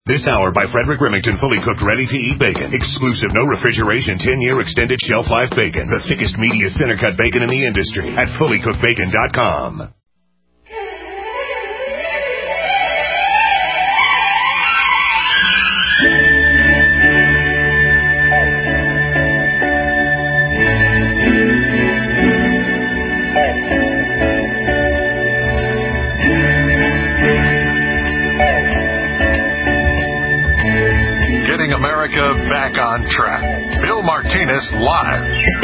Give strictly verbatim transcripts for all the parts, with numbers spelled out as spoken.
This hour by Frederick Remington, fully cooked, ready-to-eat bacon. Exclusive, no refrigeration, ten-year extended shelf life bacon. The thickest, meatiest, center-cut bacon in the industry at fully cooked bacon dot com. America back on track. Bill Martinez live.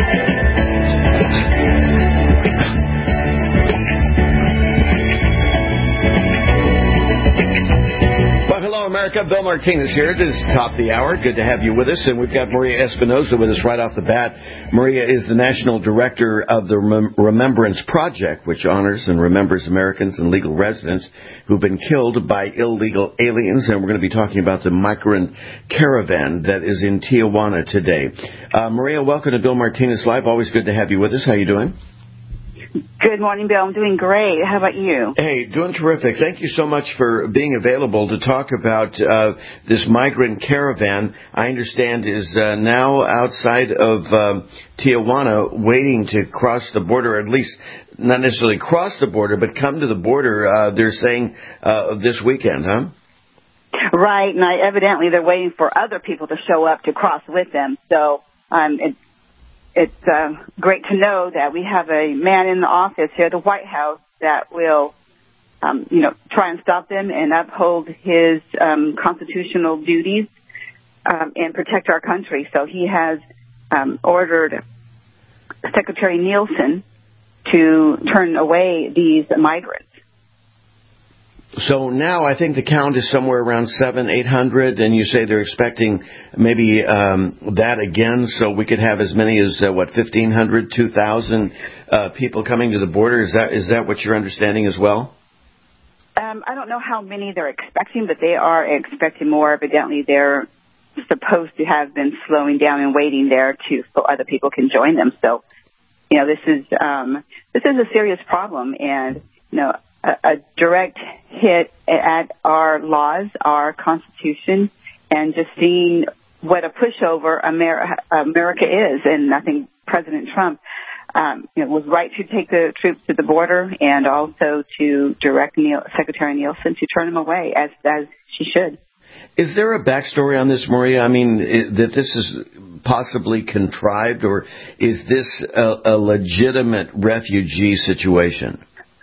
Well, hello, America. Bill Martinez here. This is top of the hour. Good to have you with us. And we've got Maria Espinosa with us right off the bat. Maria is the National Director of the Rem- Remembrance Project, which honors and remembers Americans and legal residents who've been killed by illegal aliens. And we're going to be talking about the migrant caravan that is in Tijuana today. Uh, Maria, welcome to Bill Martinez Live. Always good to have you with us. How you doing? Good morning, Bill. I'm doing great. How about you? Hey, doing terrific. Thank you so much for being available to talk about uh, this migrant caravan. I understand is uh, now outside of uh, Tijuana, waiting to cross the border, at least not necessarily cross the border, but come to the border. Uh, they're saying uh, this weekend, huh? Right, and I, evidently they're waiting for other people to show up to cross with them. So um, it, it's uh, great to know that we have a man in the office here at the White House that will, um, you know, try and stop them and uphold his um, constitutional duties um, and protect our country. So he has um, ordered Secretary Nielsen to turn away these migrants. So now I think the count is somewhere around seven, eight hundred, and you say they're expecting maybe um, that again, so we could have as many as uh, what, fifteen hundred, two thousand uh, people coming to the border. Is that is that what you're understanding as well? Um, I don't know how many they're expecting, but they are expecting more. Evidently, they're supposed to have been slowing down and waiting there to so other people can join them. So, you know, this is um, this is a serious problem, and you know. A direct hit at our laws, our Constitution, and just seeing what a pushover America, America is. And I think President Trump um, you know, was right to take the troops to the border and also to direct Neil, Secretary Nielsen to turn them away, as, as she should. Is there a backstory on this, Maria? I mean, that this is possibly contrived, or is this a, a legitimate refugee situation?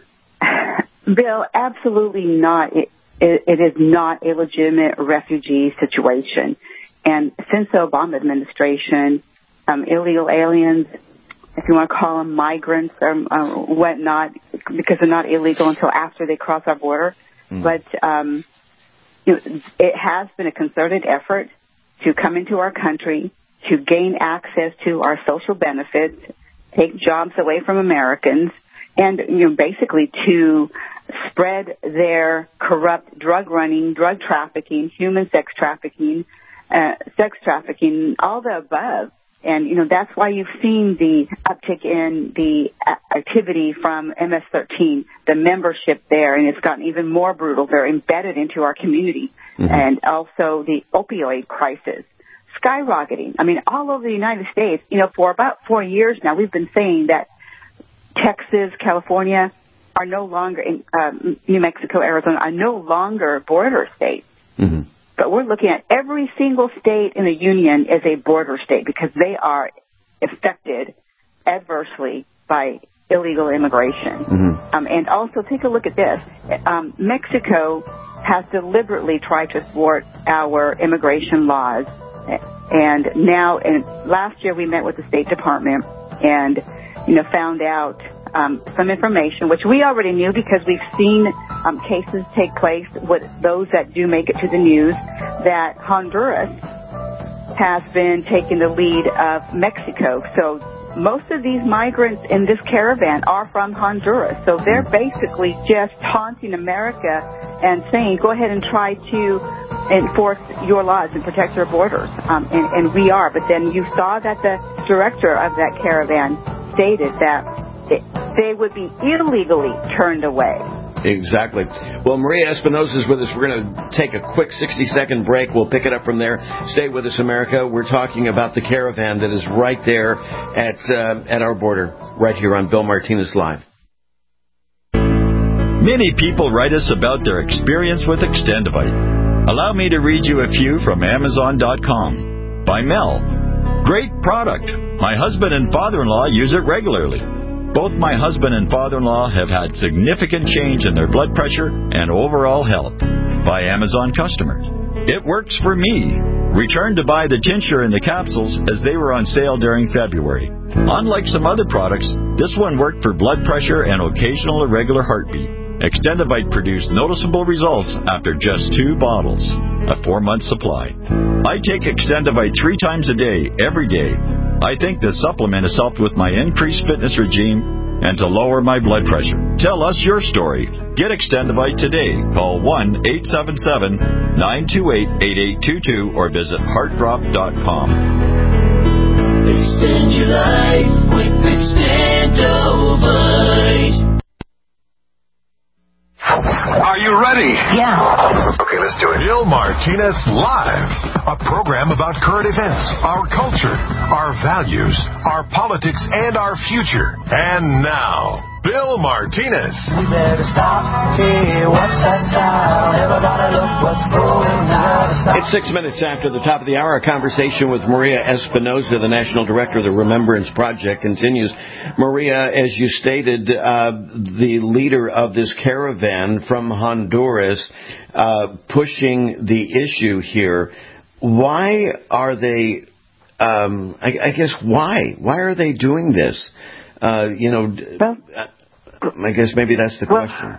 Bill, absolutely not. It, it, it is not a legitimate refugee situation. And since the Obama administration, um, illegal aliens, if you want to call them migrants or uh, whatnot, because they're not illegal until after they cross our border, mm. but um, you know, it has been a concerted effort to come into our country, to gain access to our social benefits, take jobs away from Americans, and you know, basically to spread their corrupt drug running, drug trafficking, human sex trafficking, uh, sex trafficking, all the above. And, you know, that's why you've seen the uptick in the activity from M S thirteen, the membership there, and it's gotten even more brutal. They're embedded into our community. Mm-hmm. And also the opioid crisis skyrocketing. I mean, all over the United States, you know, for about four years now, we've been saying that Texas, California are no longer, in, um, New Mexico, Arizona are no longer border states. Mm-hmm. But we're looking at every single state in the union as a border state because they are affected adversely by illegal immigration. Mm-hmm. Um, and also take a look at this. Um, Mexico has deliberately tried to thwart our immigration laws. And now, and last year we met with the State Department and, you know, found out Um, some information, which we already knew because we've seen um, cases take place with those that do make it to the news, that Honduras has been taking the lead of Mexico. So most of these migrants in this caravan are from Honduras. So they're basically just taunting America and saying, go ahead and try to enforce your laws and protect your borders. Um, and, and we are. But then you saw that the director of that caravan stated that they would be illegally turned away. Exactly. Well, Maria Espinosa is with us. We're going to take a quick sixty-second break. We'll pick it up from there. Stay with us, America. We're talking about the caravan that is right there at uh, at our border, right here on Bill Martinez Live. Many people write us about their experience with Extendivite. Allow me to read you a few from Amazon dot com. By Mel. Great product. My husband and father-in-law use it regularly. Both my husband and father-in-law have had significant change in their blood pressure and overall health. By Amazon customer. It works for me. Returned to buy the tincture and the capsules as they were on sale during February. Unlike some other products, this one worked for blood pressure and occasional irregular heartbeat. Extendivite produced noticeable results after just two bottles, a four-month supply. I take Extendivite three times a day, every day. I think this supplement has helped with my increased fitness regime and to lower my blood pressure. Tell us your story. Get Extendivite today. Call one eight seven seven, nine two eight, eight eight two two or visit heart drop dot com. Extend your life with Extendivite. Are you ready? Yeah. Okay, let's do it. Bill Martinez Live, a program about current events, our culture, our values, our politics, and our future. And now, Bill Martinez. We better stop. Hey, what's that sound? Everybody look what's going on. It's six minutes after the top of the hour. A conversation with Maria Espinosa, the National Director of the Remembrance Project, continues. Maria, as you stated, uh, the leader of this caravan from Honduras, uh, pushing the issue here. Why are they, um, I, I guess, why? Why are they doing this? Uh, you know, well, I guess maybe that's the well, question.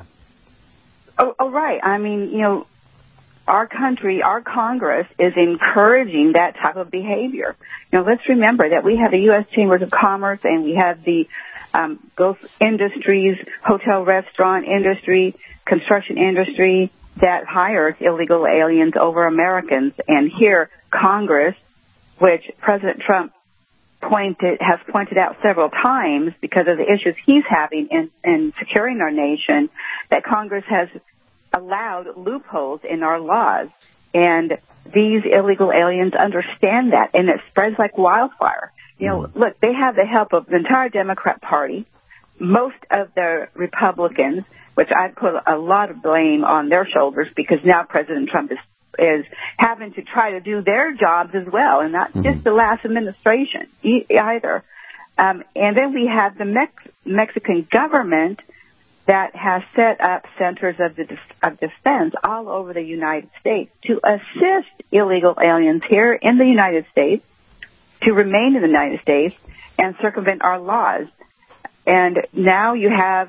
Oh, oh, right. I mean, you know, our country, our Congress is encouraging that type of behavior. You know, let's remember that we have the U S Chambers of Commerce and we have the um, Gulf industries, hotel, restaurant industry, construction industry that hires illegal aliens over Americans. And here, Congress, which President Trump pointed has pointed out several times because of the issues he's having in, in securing our nation, that Congress has allowed loopholes in our laws. And these illegal aliens understand that, and it spreads like wildfire. You know, look, they have the help of the entire Democrat Party, most of the Republicans, which I put a lot of blame on their shoulders because now President Trump is is having to try to do their jobs as well, and not mm-hmm. just the last administration either. Um, and then we have the Mex- Mexican government that has set up centers of, the def- of defense all over the United States to assist illegal aliens here in the United States to remain in the United States and circumvent our laws. And now you have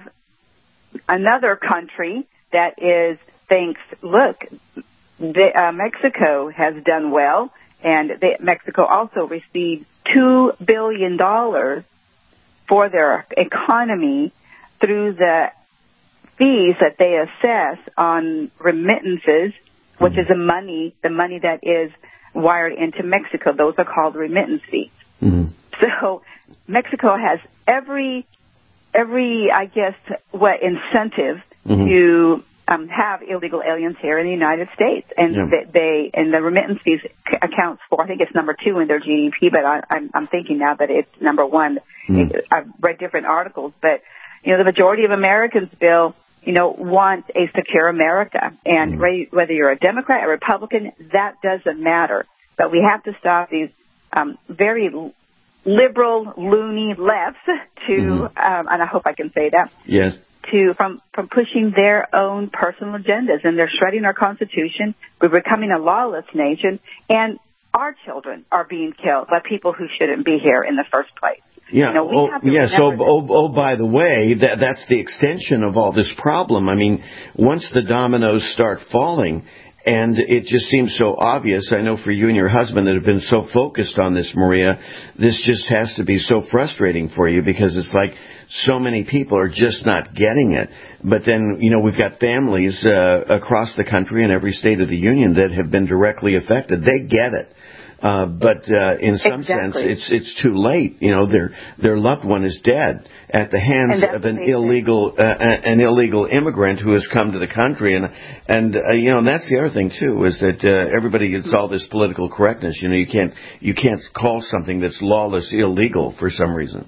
another country that is thinks, look, The, uh, Mexico has done well, and they, Mexico also received two billion dollars for their economy through the fees that they assess on remittances, which mm-hmm. is the money, the money that is wired into Mexico. Those are called remittance fees. Mm-hmm. So Mexico has every, every, I guess, what incentive mm-hmm. to Um, have illegal aliens here in the United States, and yeah. they, they and the remittance fees c- accounts for, I think it's number two in their G D P, but I, I'm, I'm thinking now that it's number one. Mm. I've read different articles, but you know the majority of Americans, Bill, you know, want a secure America, and mm. re- whether you're a Democrat or Republican, that doesn't matter. But we have to stop these um, very liberal, loony lefts to, mm-hmm. um, and I hope I can say that. Yes. To from from pushing their own personal agendas, and they're shredding our Constitution. We're becoming a lawless nation, and our children are being killed by people who shouldn't be here in the first place. Yeah. You know, we oh, have to yes. Oh, that. oh, oh, by the way, that that's the extension of all this problem. I mean, once the dominoes start falling, and it just seems so obvious. I know for you and your husband that have been so focused on this, Maria, this just has to be so frustrating for you because it's like so many people are just not getting it. But then, you know, we've got families uh, across the country in every state of the union that have been directly affected. They get it. Uh, but uh, in some exactly. sense, it's it's too late. You know, their their loved one is dead at the hands of an illegal uh, an illegal immigrant who has come to the country, and and uh, you know, and that's the other thing too, is that uh, everybody gets all this political correctness. You know, you can't you can't call something that's lawless illegal for some reason.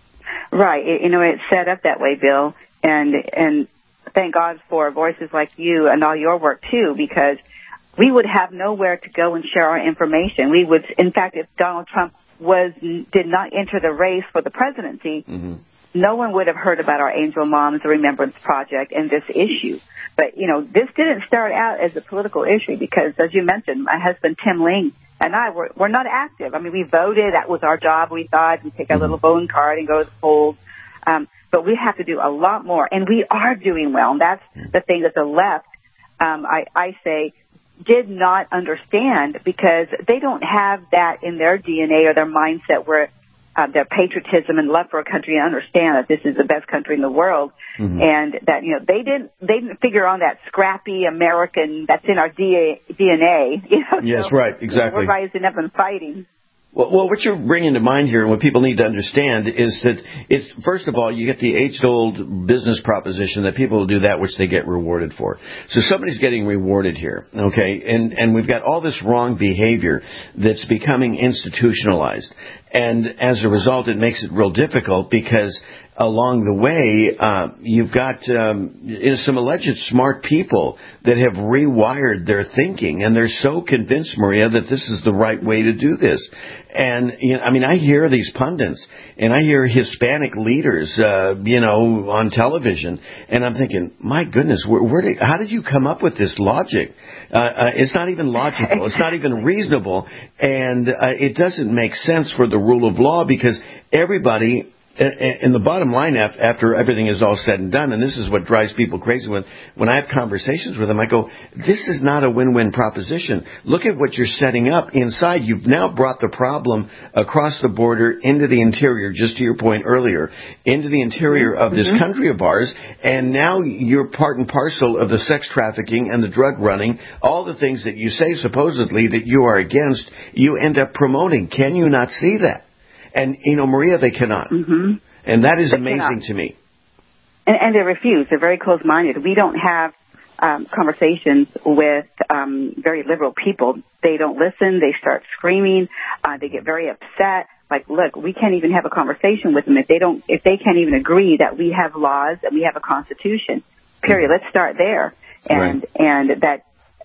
Right. It, you know, it's set up that way, Bill, and and thank God for voices like you and all your work too, because we would have nowhere to go and share our information. We would, in fact, if Donald Trump was did not enter the race for the presidency, mm-hmm. no one would have heard about our Angel Moms, the Remembrance Project, and this issue. But, you know, this didn't start out as a political issue because, as you mentioned, my husband, Tim Ling, and I were, were not active. I mean, we voted. That was our job, we thought. We take our little voting card and go to the polls. Um, but we have to do a lot more, and we are doing well. And that's the thing that the left, um, I, I say, did not understand, because they don't have that in their D N A or their mindset where uh, their patriotism and love for a country and understand that this is the best country in the world, mm-hmm. and that, you know, they didn't they didn't figure on that scrappy American that's in our D N A. You know, yes, so, right, exactly. We're rising up and fighting. Well, well, what you're bringing to mind here and what people need to understand is that it's, first of all, you get the age-old business proposition that people will do that which they get rewarded for. So somebody's getting rewarded here, okay? And, and we've got all this wrong behavior that's becoming institutionalized. And as a result, it makes it real difficult because along the way, uh, you've got um, you know, some alleged smart people that have rewired their thinking, and they're so convinced, Maria, that this is the right way to do this. And, you know, I mean, I hear these pundits, and I hear Hispanic leaders, uh, you know, on television, and I'm thinking, my goodness, where, where did, how did you come up with this logic? Uh, uh, it's not even logical. It's not even reasonable, and uh, it doesn't make sense for the rule of law, because everybody... And the bottom line, after everything is all said and done, and this is what drives people crazy, when, when I have conversations with them, I go, this is not a win-win proposition. Look at what you're setting up inside. You've now brought the problem across the border into the interior, just to your point earlier, into the interior of this mm-hmm. country of ours, and now you're part and parcel of the sex trafficking and the drug running, all the things that you say supposedly that you are against, you end up promoting. Can you not see that? And, you know, Maria, they cannot. Mm-hmm. And that is they amazing cannot. to me. And, and they refuse. They're very closed-minded. We don't have um, conversations with um, very liberal people. They don't listen. They start screaming. Uh, they get very upset. Like, look, we can't even have a conversation with them if they don't, if they can't even agree that we have laws and we have a constitution. Period. Let's start there. And right. and that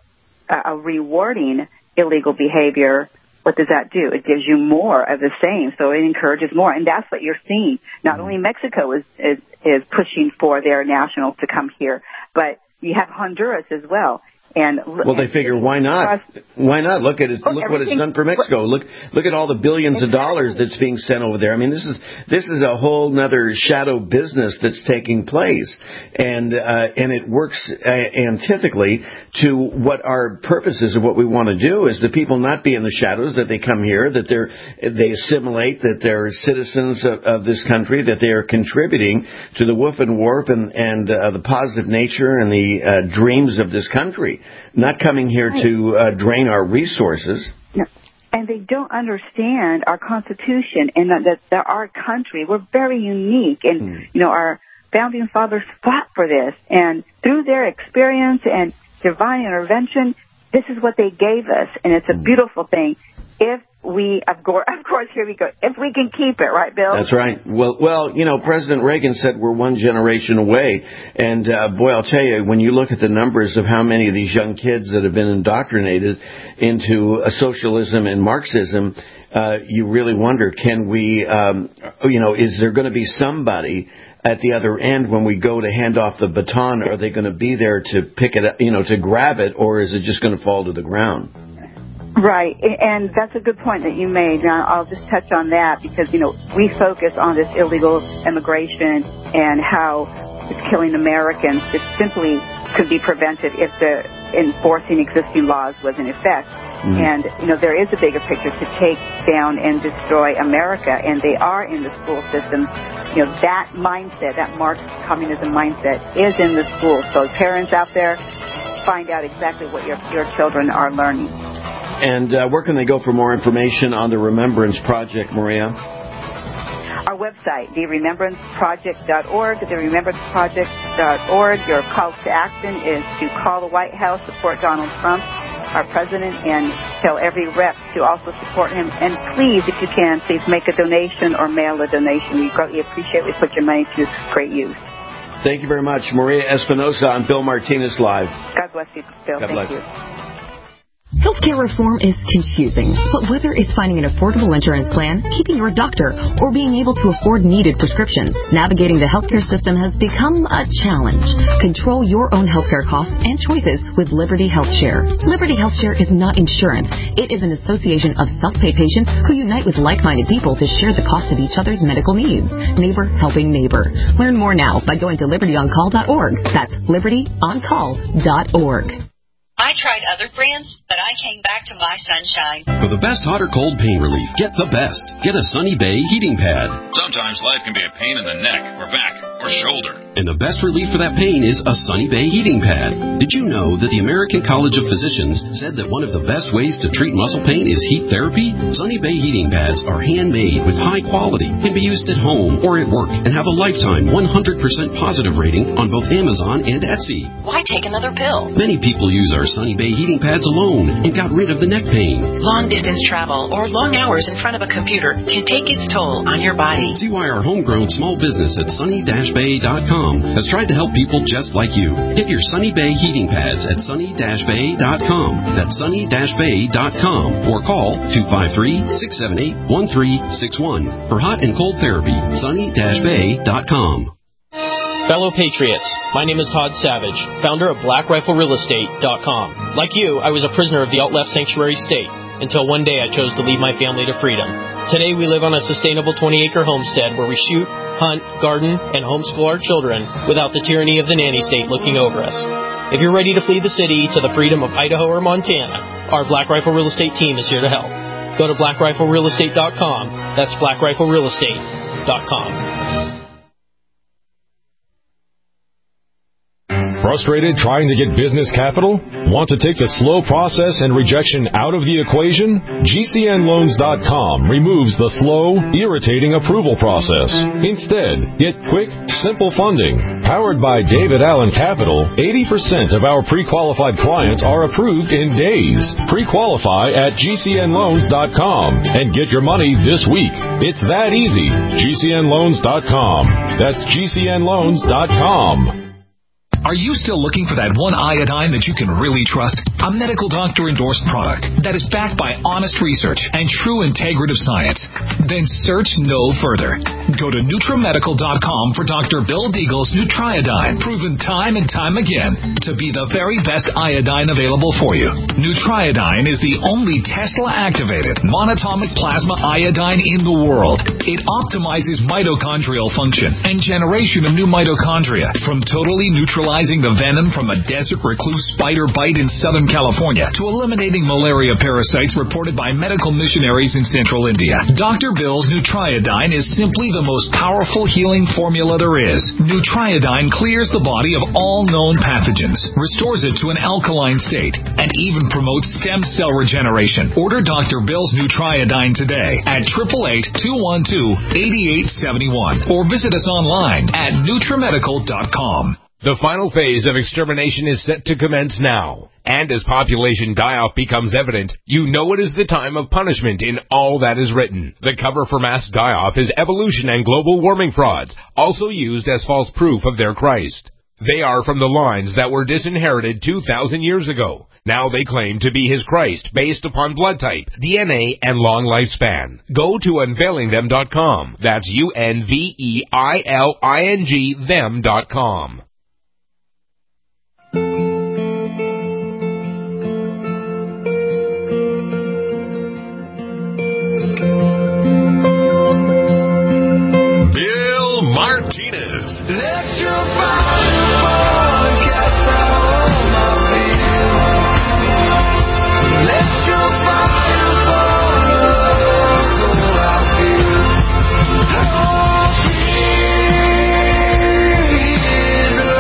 uh, rewarding illegal behavior. What does that do? It gives you more of the same, so it encourages more, and that's what you're seeing. Not only Mexico is, is, is pushing for their nationals to come here, but you have Honduras as well. And well, they figure, why not? Why not? Look at it. Oh, look what it's done for Mexico. Look, look at all the billions exactly. of dollars that's being sent over there. I mean, this is this is a whole nother shadow business that's taking place, and uh, and it works uh, antithically to what our purpose is of what we want to do. Is that people not be in the shadows, that they come here, that they're they assimilate, that they're citizens of, of this country, that they are contributing to the woof and warp and and uh, the positive nature and the uh, dreams of this country. Not coming here right. to uh, drain our resources. No. And they don't understand our Constitution and that, that our country, we're very unique. And, hmm. you know, our founding fathers fought for this. And through their experience and divine intervention, this is what they gave us. And it's a beautiful thing. If we, of course, of course, here we go. If we can keep it, right, Bill? That's right. Well, well, you know, President Reagan said we're one generation away. And, uh, boy, I'll tell you, when you look at the numbers of how many of these young kids that have been indoctrinated into uh, socialism and Marxism, uh, you really wonder, can we, um, you know, is there going to be somebody at the other end when we go to hand off the baton? Are they going to be there to pick it up, you know, to grab it, or is it just going to fall to the ground? Right, and that's a good point that you made. Now, I'll just touch on that because, you know, we focus on this illegal immigration and how it's killing Americans. It simply could be prevented if the enforcing existing laws was in effect. Mm-hmm. And, you know, there is a bigger picture to take down and destroy America, and they are in the school system. You know, that mindset, that Marxist communism mindset is in the schools. So parents out there, find out exactly what your, your children are learning. And uh, where can they go for more information on the Remembrance Project, Maria? Our website, the remembrance project dot org, the remembrance project dot org. Your call to action is to call the White House, support Donald Trump, our president, and tell every rep to also support him. And please, if you can, please make a donation or mail a donation. We greatly appreciate we put your money to great use. Thank you very much. Maria Espinosa on Bill Martinez Live. God bless you, Bill. God Thank bless. you. Healthcare reform is confusing, but whether it's finding an affordable insurance plan, keeping your doctor, or being able to afford needed prescriptions, navigating the healthcare system has become a challenge. Control your own healthcare costs and choices with Liberty HealthShare. Liberty HealthShare is not insurance. It is an association of self-pay patients who unite with like-minded people to share the cost of each other's medical needs. Neighbor helping neighbor. Learn more now by going to liberty on call dot org. That's liberty on call dot org. I tried other brands, but I came back to My Sunshine. For the best hot or cold pain relief, get the best. Get a Sunny Bay heating pad. Sometimes life can be a pain in the neck or back or shoulder. And the best relief for that pain is a Sunny Bay heating pad. Did you know that the American College of Physicians said that one of the best ways to treat muscle pain is heat therapy? Sunny Bay heating pads are handmade with high quality, can be used at home or at work, and have a lifetime one hundred percent positive rating on both Amazon and Etsy. Why take another pill? Many people use our Sunny Bay heating pads alone and got rid of the neck pain. Long distance travel or long hours in front of a computer can take its toll on your body. See why our homegrown small business at sunny dash bay dot com has tried to help people just like you. Get your Sunny Bay heating pads at sunny dash bay dot com. That's sunny dash bay dot com or call two five three, six seven eight, one three six one. For hot and cold therapy, sunny dash bay dot com. Fellow Patriots, my name is Todd Savage, founder of black rifle real estate dot com. Like you, I was a prisoner of the alt-left sanctuary state until one day I chose to lead my family to freedom. Today we live on a sustainable twenty-acre homestead where we shoot, hunt, garden, and homeschool our children without the tyranny of the nanny state looking over us. If you're ready to flee the city to the freedom of Idaho or Montana, our Black Rifle Real Estate team is here to help. Go to black rifle real estate dot com. That's black rifle real estate dot com. Frustrated trying to get business capital? Want to take the slow process and rejection out of the equation? G C N loans dot com removes the slow, irritating approval process. Instead, get quick, simple funding. Powered by David Allen Capital, eighty percent of our pre-qualified clients are approved in days. Pre-qualify at G C N loans dot com and get your money this week. It's that easy. G C N loans dot com. That's G C N loans dot com. Are you still looking for that one iodine that you can really trust? A medical doctor-endorsed product that is backed by honest research and true integrative science? Then search no further. Go to Nutra Medical dot com for Doctor Bill Deagle's Nutriodine, proven time and time again to be the very best iodine available for you. Nutriodine is the only Tesla-activated monatomic plasma iodine in the world. It optimizes mitochondrial function and generation of new mitochondria from totally neutralizing the venom from a desert recluse spider bite in Southern California to eliminating malaria parasites reported by medical missionaries in central India. Doctor Bill's Nutriodine is simply the most powerful healing formula there is. Nutriodine clears the body of all known pathogens, restores it to an alkaline state, and even promotes stem cell regeneration. Order Doctor Bill's Nutriodine today at eight eight eight, two one two, eight eight seven one or visit us online at Nutra Medical dot com. The final phase of extermination is set to commence now. And as population die-off becomes evident, you know it is the time of punishment in all that is written. The cover for mass die-off is evolution and global warming frauds, also used as false proof of their Christ. They are from the lines that were disinherited two thousand years ago. Now they claim to be his Christ based upon blood type, D N A, and long lifespan. Go to unveiling them dot com. That's U N V E I L I N G them dot com. Bill Martinez. Let your fire cast out my fear. Let your fire fall so I feel. Oh, here is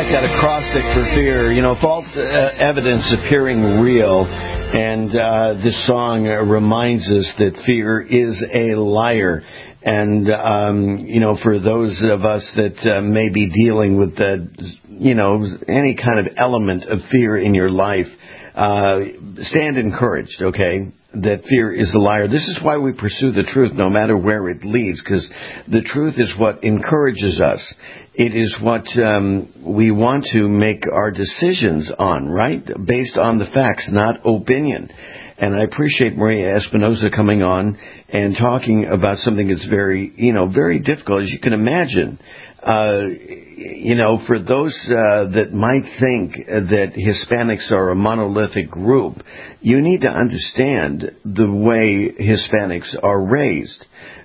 I've got a acrostic for fear. You know, false uh, evidence appearing real. And uh, this song reminds us that fear is a liar. And, um, you know, for those of us that uh, may be dealing with, the, you know, any kind of element of fear in your life, uh, stand encouraged, okay, that fear is a liar. This is why we pursue the truth no matter where it leads, because the truth is what encourages us. It is what um, we want to make our decisions on, right? Based on the facts, not opinion. And I appreciate Maria Espinoza coming on and talking about something that's very, you know, very difficult, as you can imagine. Uh, you know, for those uh, that might think that Hispanics are a monolithic group, you need to understand the way Hispanics are raised.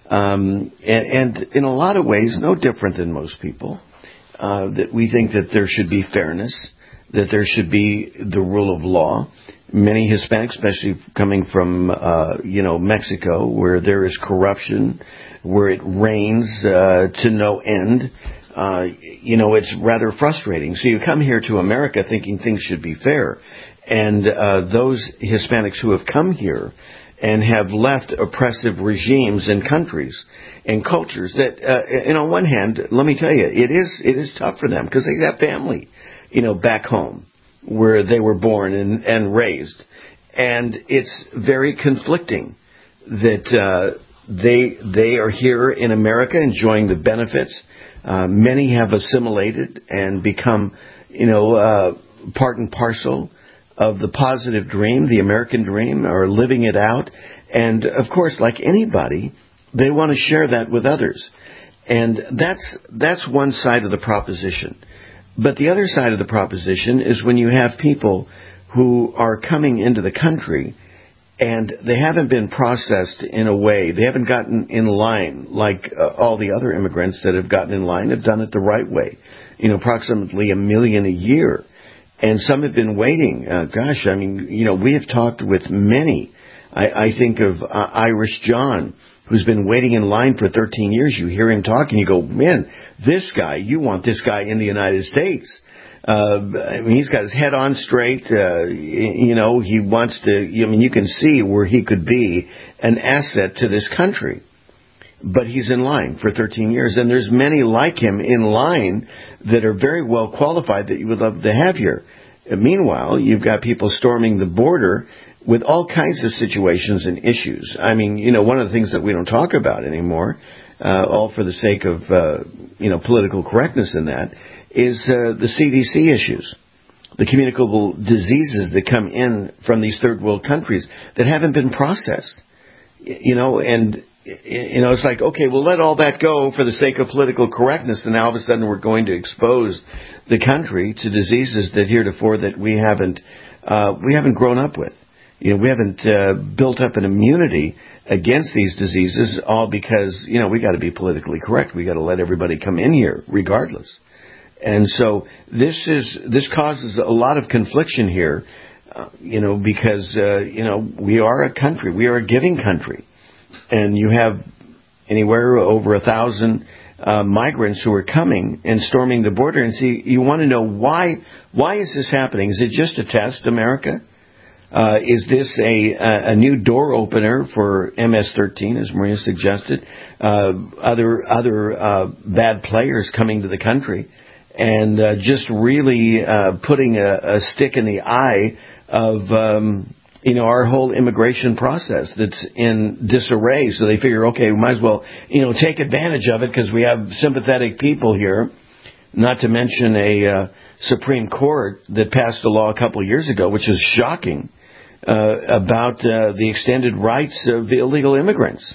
Um, and, and in a lot of ways, no different than most people. Uh, that we think that there should be fairness, that there should be the rule of law. Many Hispanics, especially coming from, uh, you know, Mexico, where there is corruption, where it rains uh, to no end, uh, you know, it's rather frustrating. So you come here to America thinking things should be fair. And uh, those Hispanics who have come here and have left oppressive regimes and countries and cultures that, uh, and on one hand, let me tell you, it is it is tough for them because they have family, you know, back home where they were born and, and raised. And it's very conflicting that uh, they they are here in America enjoying the benefits. Uh, many have assimilated and become, you know, uh, part and parcel of the positive dream, the American dream, or living it out. And, of course, like anybody, they want to share that with others. And that's that's one side of the proposition. But the other side of the proposition is when you have people who are coming into the country and they haven't been processed in a way, they haven't gotten in line like uh, all the other immigrants that have gotten in line have done it the right way. You know, approximately a million a year. And some have been waiting. Uh, gosh, I mean, you know, we have talked with many. I, I think of uh, Irish John, who's been waiting in line for thirteen years. You hear him talk and you go, man, this guy, you want this guy in the United States. Uh, I mean, he's got his head on straight. Uh, you know, he wants to, I mean, you can see where he could be an asset to this country. But he's in line for thirteen years. And there's many like him in line that are very well qualified that you would love to have here. And meanwhile, you've got people storming the border with all kinds of situations and issues. I mean, you know, one of the things that we don't talk about anymore, uh, all for the sake of, uh, you know, political correctness in that, is uh, the C D C issues, the communicable diseases that come in from these third world countries that haven't been processed. You know, and, you know, it's like, okay, we'll let all that go for the sake of political correctness, and now all of a sudden we're going to expose the country to diseases that heretofore that we haven't, uh, we haven't grown up with. You know, we haven't uh, built up an immunity against these diseases, all because, you know, we got to be politically correct. We got to let everybody come in here regardless. And so this is this causes a lot of confliction here, uh, you know, because, uh, you know, we are a country. We are a giving country. And you have anywhere over a thousand uh, migrants who are coming and storming the border. And see, you want to know why, why is this happening? Is it just a test, America? Uh, is this a, a new door opener for M S thirteen, as Maria suggested? Uh, other other uh, bad players coming to the country and uh, just really uh, putting a, a stick in the eye of um, you know our whole immigration process that's in disarray. So they figure, okay, we might as well you know take advantage of it because we have sympathetic people here. Not to mention a uh, Supreme Court that passed a law a couple of years ago, which is shocking. Uh, about uh, the extended rights of illegal immigrants.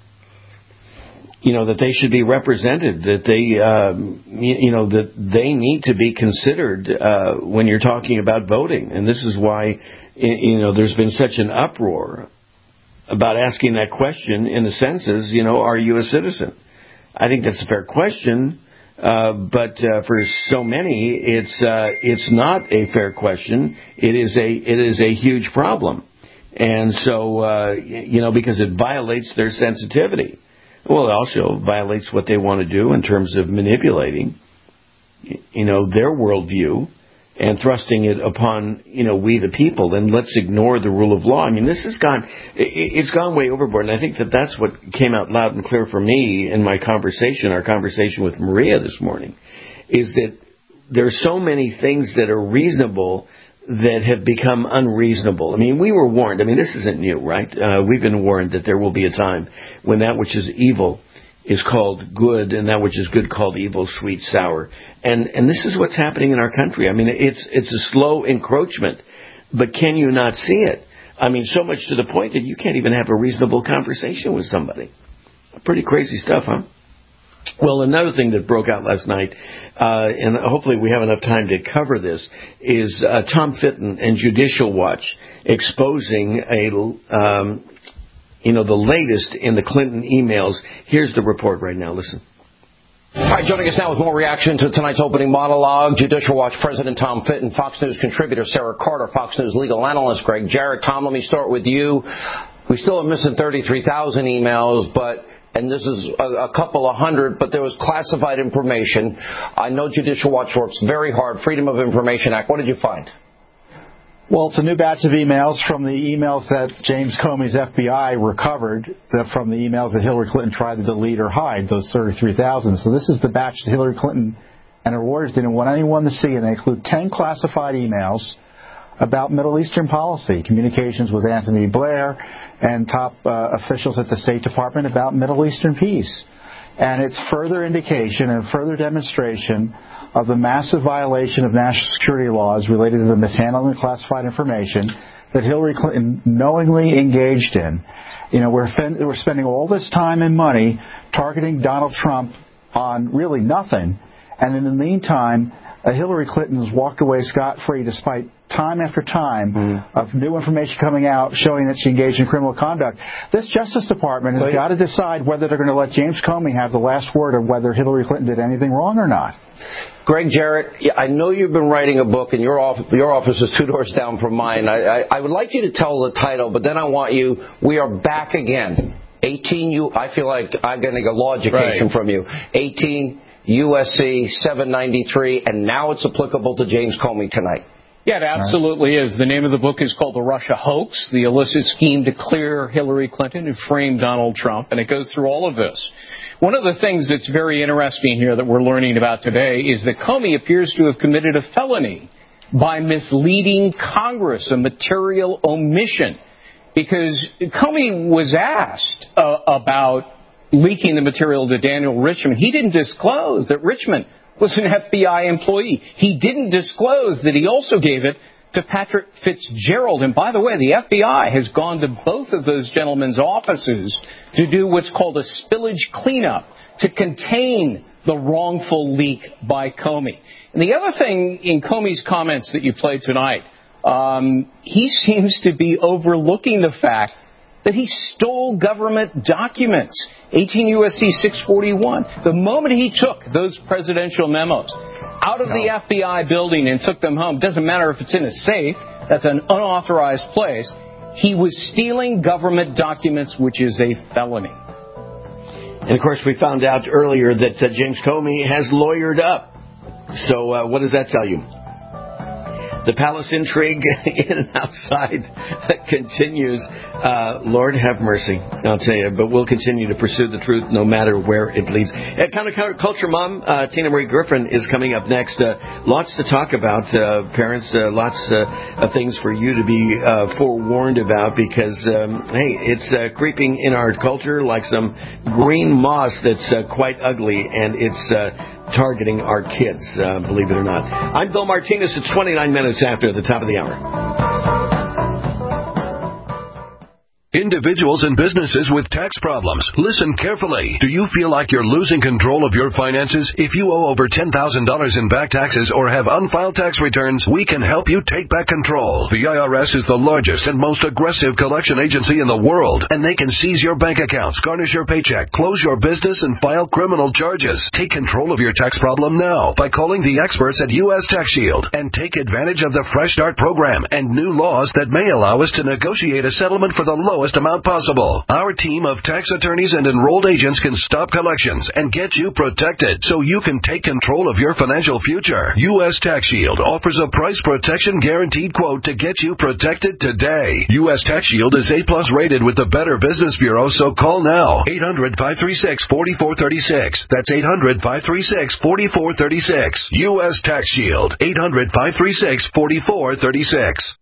You know, that they should be represented, that they, um, you, you know, that they need to be considered uh, when you're talking about voting. And this is why, you know, there's been such an uproar about asking that question in the census, you know, are you a citizen? I think that's a fair question. Uh, but uh, for so many, it's uh, it's not a fair question. It is a it is a huge problem, and so uh, you know because it violates their sensitivity. Well, it also violates what they want to do in terms of manipulating you know, their worldview and thrusting it upon, you know, we the people, and let's ignore the rule of law. I mean, this has gone, it's gone way overboard, and I think that that's what came out loud and clear for me in my conversation, our conversation with Maria this morning, is that there are so many things that are reasonable that have become unreasonable. I mean, we were warned. I mean, this isn't new, right? Uh, we've been warned that there will be a time when that which is evil is called good, and that which is good called evil, sweet, sour. And and this is what's happening in our country. I mean, it's it's a slow encroachment, but can you not see it? I mean, so much to the point that you can't even have a reasonable conversation with somebody. Pretty crazy stuff, huh? Well, another thing that broke out last night, uh, and hopefully we have enough time to cover this, is uh, Tom Fitton and Judicial Watch exposing a... Um, You know, the latest in the Clinton emails. Here's the report right now. Listen. All right, joining us now with more reaction to tonight's opening monologue, Judicial Watch President Tom Fitton, Fox News contributor Sarah Carter, Fox News legal analyst Greg Jarrett. Tom, let me start with you. We still are missing thirty-three thousand emails, but... and this is a, a couple of hundred, but there was classified information. I know Judicial Watch works very hard. Freedom of Information Act. What did you find? Well, it's a new batch of emails from the emails that James Comey's F B I recovered from the emails that Hillary Clinton tried to delete or hide, those thirty-three thousand. So this is the batch that Hillary Clinton and her lawyers didn't want anyone to see, and they include ten classified emails about Middle Eastern policy, communications with Anthony Blair and top uh, officials at the State Department about Middle Eastern peace. And it's further indication and further demonstration of the massive violation of national security laws related to the mishandling of classified information that Hillary Clinton knowingly engaged in. You know, we're, we're spending all this time and money targeting Donald Trump on really nothing, and in the meantime, uh, Hillary Clinton has walked away scot-free despite time after time mm-hmm. of new information coming out showing that she engaged in criminal conduct. This Justice Department has got to decide whether they're going to let James Comey have the last word of whether Hillary Clinton did anything wrong or not. Greg Jarrett, I know you've been writing a book, and your office, your office is two doors down from mine. I, I, I would like you to tell the title, but then I want you, we are back again. eighteen, U, I feel like I'm going to get law education right. from you. eighteen U S C seven ninety-three, and now it's applicable to James Comey tonight. Yeah, it absolutely is. The name of the book is called The Russia Hoax, the illicit scheme to clear Hillary Clinton and frame Donald Trump, and it goes through all of this. One of the things that's very interesting here that we're learning about today is that Comey appears to have committed a felony by misleading Congress, a material omission, because Comey was asked uh, about leaking the material to Daniel Richman. He didn't disclose that Richman was an F B I employee. He didn't disclose that he also gave it to Patrick Fitzgerald. And by the way, the F B I has gone to both of those gentlemen's offices to do what's called a spillage cleanup to contain the wrongful leak by Comey. And the other thing in Comey's comments that you played tonight, um, he seems to be overlooking the fact that he stole government documents. eighteen U S C six forty-one. The moment he took those presidential memos out of no. the F B I building and took them home, doesn't matter if it's in a safe, that's an unauthorized place, he was stealing government documents, which is a felony. And, of course, we found out earlier that uh, James Comey has lawyered up. So uh, what does that tell you? The palace intrigue in and outside continues. Uh, Lord have mercy, I'll tell you. But we'll continue to pursue the truth no matter where it leads. At Counterculture Mom, uh, Tina Marie Griffin is coming up next. Uh, lots to talk about, uh, parents. Uh, lots uh, of things for you to be uh, forewarned about because, um, hey, it's uh, creeping in our culture like some green moss that's uh, quite ugly, and it's uh, targeting our kids, uh, believe it or not. I'm Bill Martinez. It's twenty-nine minutes after the top of the hour. Individuals and businesses with tax problems, listen carefully. Do you feel like you're losing control of your finances? If you owe over ten thousand dollars in back taxes or have unfiled tax returns, we can help you take back control. The I R S is the largest and most aggressive collection agency in the world, and they can seize your bank accounts, garnish your paycheck, close your business, and file criminal charges. Take control of your tax problem now by calling the experts at U S Tax Shield and take advantage of the Fresh Start program and new laws that may allow us to negotiate a settlement for the lowest lowest amount possible. Our team of tax attorneys and enrolled agents can stop collections and get you protected so you can take control of your financial future. U S Tax Shield offers a price protection guaranteed quote to get you protected today. U S Tax Shield is A plus rated with the Better Business Bureau, so call now. eight hundred, five three six, four four three six. That's eight hundred, five three six, four four three six. U S Tax Shield. eight hundred, five three six, four four three six.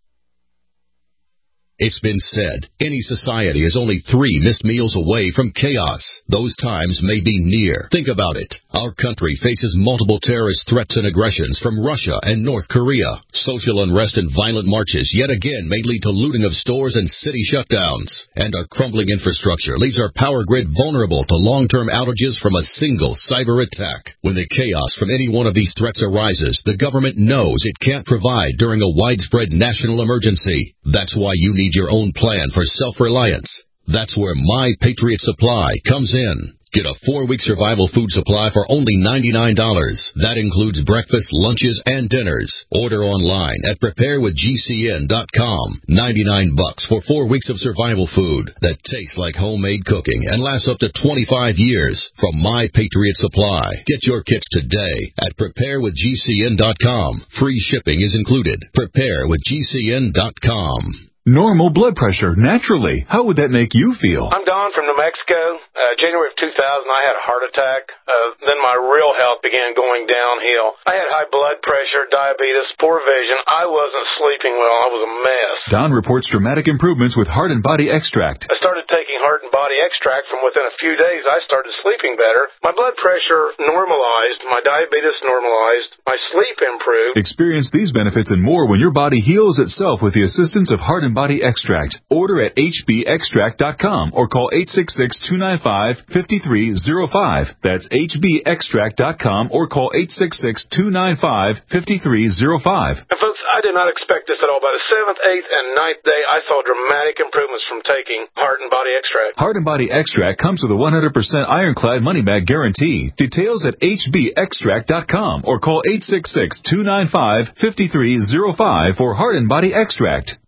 It's been said, any society is only three missed meals away from chaos. Those times may be near. Think about it. Our country faces multiple terrorist threats and aggressions from Russia and North Korea. Social unrest and violent marches yet again may lead to looting of stores and city shutdowns. And our crumbling infrastructure leaves our power grid vulnerable to long-term outages from a single cyber attack. When the chaos from any one of these threats arises, the government knows it can't provide during a widespread national emergency. That's why you need your own plan for self-reliance. That's where My Patriot Supply comes in. Get a four-week survival food supply for only ninety-nine dollars. That includes breakfast, lunches, and dinners. Order online at prepare with G C N dot com. ninety-nine bucks for four weeks of survival food that tastes like homemade cooking and lasts up to twenty-five years from My Patriot Supply. Get your kits today at prepare with G C N dot com. Free shipping is included. prepare with G C N dot com. Normal blood pressure, naturally. How would that make you feel? I'm Don from New Mexico. Uh, January of two thousand, I had a heart attack. Uh, then my real health began going downhill. I had high blood pressure, diabetes, poor vision. I wasn't sleeping well. I was a mess. Don reports dramatic improvements with Heart and Body Extract. I started taking Heart and Body Extract. From within a few days, I started sleeping better. My blood pressure normalized. My diabetes normalized. My sleep improved. Experience these benefits and more when your body heals itself with the assistance of Heart and Body Extract. Order at H B extract dot com or call eight six six, two nine five, five three zero five. That's H B extract dot com or call eight six six, two nine five, five three zero five. And folks, I did not expect this at all. By the seventh, eighth, and ninth day, I saw dramatic improvements from taking Heart and Body Extract. Heart and Body Extract comes with a one hundred percent ironclad money-back guarantee. Details at H B extract dot com or call eight six six, two nine five, five three zero five for Heart and Body Extract.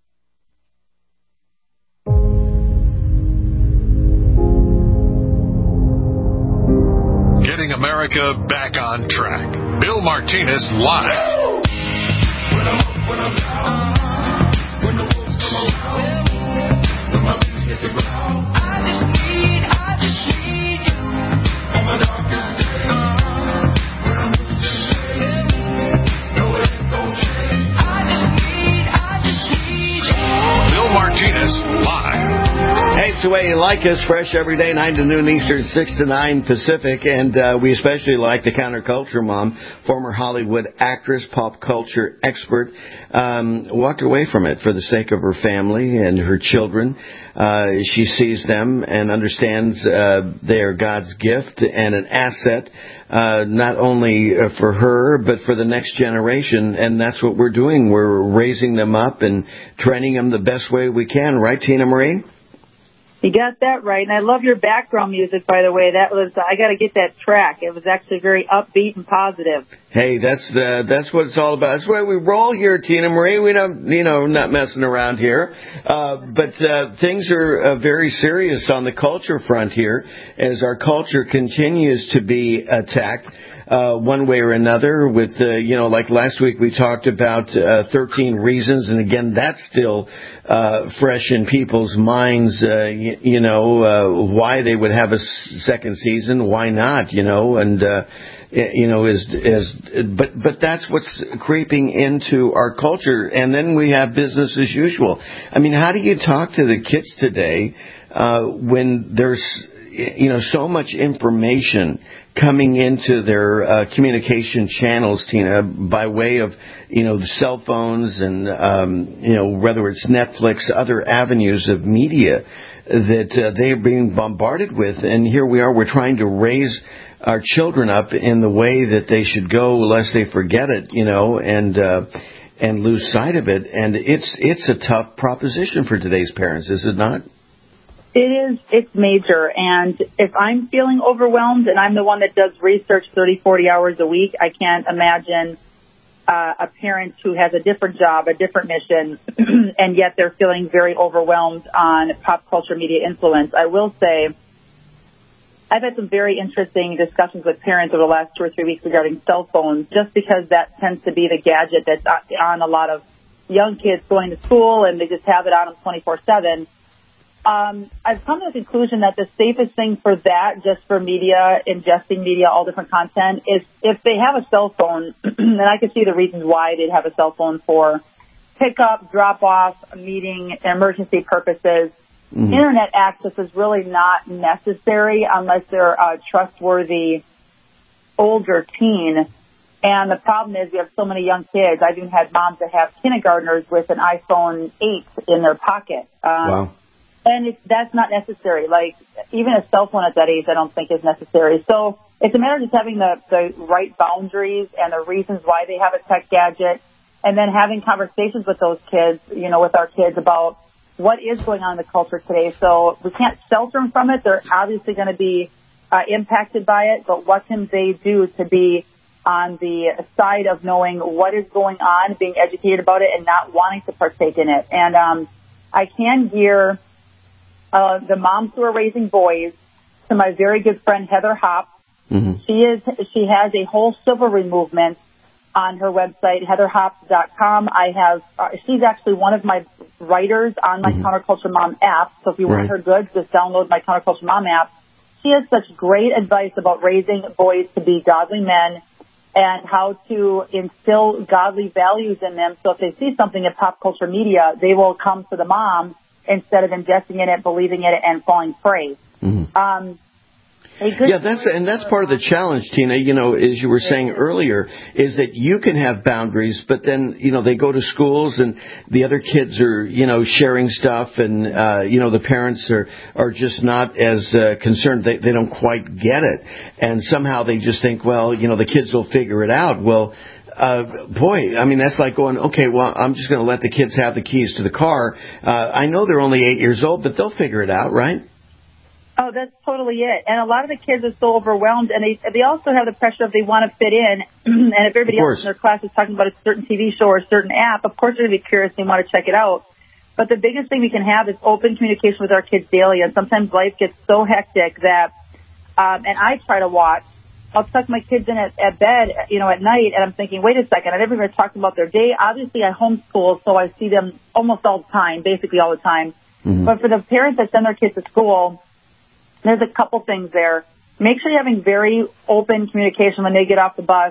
Getting America back on track. Bill Martinez live. Bill Martinez live. Hey, it's the way you like us, fresh every day, nine to noon Eastern, six to nine Pacific, and uh, we especially like the counterculture mom, former Hollywood actress, pop culture expert, um, walked away from it for the sake of her family and her children. Uh, she sees them and understands uh, they are God's gift and an asset, uh, not only uh, for her, but for the next generation, and that's what we're doing. We're raising them up and training them the best way we can, right, Tina Marie? You got that right. And I love your background music, by the way. That was, I got to get that track. It was actually very upbeat and positive. Hey, that's the, that's what it's all about. That's why we roll here, Tina Marie. We don't, you know, not messing around here. Uh, but, uh, things are uh, very serious on the culture front here as our culture continues to be attacked. Uh, one way or another with, uh, you know, like last week we talked about, uh, thirteen reasons. And again, that's still, uh, fresh in people's minds, uh, you, you know, uh, why they would have a second season. Why not, you know, and, uh, you know, is, is, but, but that's what's creeping into our culture. And then we have business as usual. I mean, how do you talk to the kids today, uh, when there's, you know, so much information coming into their uh, communication channels, Tina, by way of, you know, the cell phones and, um, you know, whether it's Netflix, other avenues of media that uh, they are being bombarded with. And here we are, we're trying to raise our children up in the way that they should go lest they forget it, you know, and uh, and lose sight of it. And it's it's a tough proposition for today's parents, is it not? It is. It's major. And if I'm feeling overwhelmed and I'm the one that does research thirty, forty hours a week, I can't imagine uh, a parent who has a different job, a different mission, and yet they're feeling very overwhelmed on pop culture media influence. I will say I've had some very interesting discussions with parents over the last two or three weeks regarding cell phones, just because that tends to be the gadget that's on a lot of young kids going to school, and they just have it on them twenty-four seven. Um, I've come to the conclusion that the safest thing for that, just for media, ingesting media, all different content, is if they have a cell phone, and I can see the reasons why they'd have a cell phone for pickup, drop-off, meeting, emergency purposes. Mm-hmm. Internet access is really not necessary unless they're a trustworthy older teen. And the problem is we have so many young kids. I've even had moms that have kindergartners with an iPhone eight in their pocket. Um, wow. And it's, that's not necessary. Like, even a cell phone at that age I don't think is necessary. So it's a matter of just having the, the right boundaries and the reasons why they have a tech gadget, and then having conversations with those kids, you know, with our kids about what is going on in the culture today. So we can't shelter them from it. They're obviously going to be uh, impacted by it, but what can they do to be on the side of knowing what is going on, being educated about it, and not wanting to partake in it? And um, I can gear uh, the moms who are raising boys to my very good friend Heather Hopp. Mm-hmm. She is she has a whole chivalry movement on her website, heather hopp dot com. I have uh, she's actually one of my writers on my mm-hmm. Counterculture Mom app. So if you want right. her goods, just download my Counterculture Mom app. She has such great advice about raising boys to be godly men and how to instill godly values in them. So if they see something in pop culture media, they will come to the mom instead of ingesting in it, believing in it, and falling prey. Mm-hmm. Um, Yeah, that's and that's part of the challenge, Tina. You know, as you were saying earlier, is that you can have boundaries, but then you know they go to schools and the other kids are you know sharing stuff, and uh, you know the parents are are just not as uh, concerned. They they don't quite get it, and somehow they just think, well, you know, the kids will figure it out. Well. Uh, boy, I mean, that's like going, okay, well, I'm just going to let the kids have the keys to the car. Uh, I know they're only eight years old, but they'll figure it out, right? Oh, that's totally it. And a lot of the kids are so overwhelmed, and they they also have the pressure of they want to fit in. And if everybody else in their class is talking about a certain T V show or a certain app, of course they're going to be curious and want to check it out. But the biggest thing we can have is open communication with our kids daily. And sometimes life gets so hectic that, um, and I try to watch. I'll tuck my kids in at, at bed, you know, at night, and I'm thinking, wait a second, I never even talked about their day. Obviously, I homeschool, so I see them almost all the time, basically all the time. Mm-hmm. But for the parents that send their kids to school, there's a couple things there. Make sure you're having very open communication when they get off the bus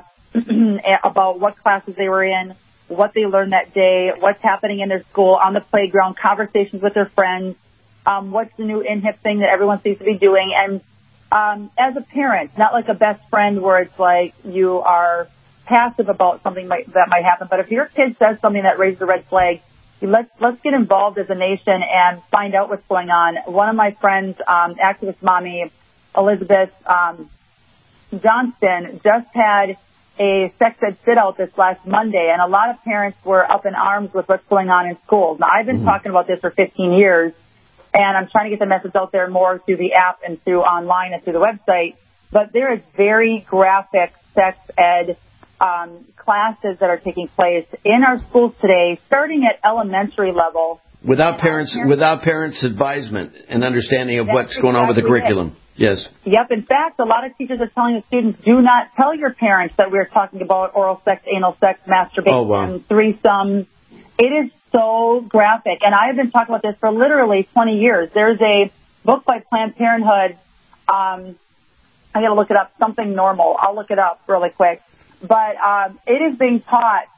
about what classes they were in, what they learned that day, what's happening in their school, on the playground, conversations with their friends, um, what's the new in-hip thing that everyone seems to be doing. And um, as a parent, not like a best friend where it's like you are passive about something might, that might happen, but if your kid says something that raises a red flag, Let's let's get involved as a nation and find out what's going on. One of my friends, um, activist mommy Elizabeth um, Johnston, just had a sex ed sit-out this last Monday, and a lot of parents were up in arms with what's going on in schools. Now, I've been mm-hmm. talking about this for fifteen years, and I'm trying to get the message out there more through the app and through online and through the website, but there is very graphic sex ed Um, classes that are taking place in our schools today, starting at elementary level. Without parents, parents, without parents' advisement and understanding of what's going on with the curriculum. It. Yes. Yep. In fact, a lot of teachers are telling the students, do not tell your parents that we're talking about oral sex, anal sex, masturbation, oh, wow. threesomes. It is so graphic. And I have been talking about this for literally twenty years. There's a book by Planned Parenthood. Um, I got to look it up. Something normal. I'll look it up really quick. But um, it is being taught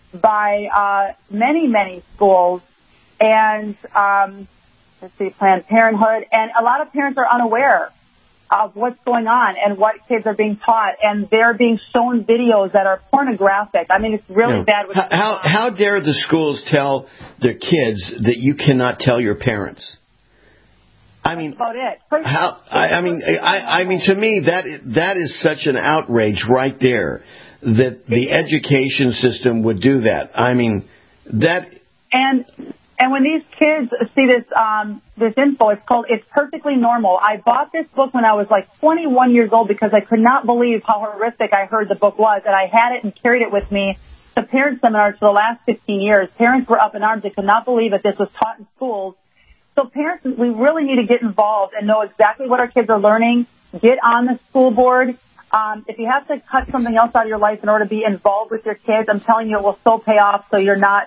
by uh, many, many schools, and um, let's see, Planned Parenthood, and a lot of parents are unaware of what's going on and what kids are being taught, and they're being shown videos that are pornographic. I mean, it's really yeah. bad. What's how, how, how dare the schools tell their kids that you cannot tell your parents? I mean, That's about it. How, I, I mean, I, I mean, to me, that that is such an outrage right there. That the education system would do that. I mean, that. And and when these kids see this um, this info, it's called "It's Perfectly Normal." I bought this book when I was like twenty-one years old because I could not believe how horrific I heard the book was, and I had it and carried it with me the parent seminars for the last fifteen years. Parents were up in arms. They could not believe that this was taught in schools. So parents, we really need to get involved and know exactly what our kids are learning. Get on the school board. Um, if you have to cut something else out of your life in order to be involved with your kids, I'm telling you it will so pay off so you're not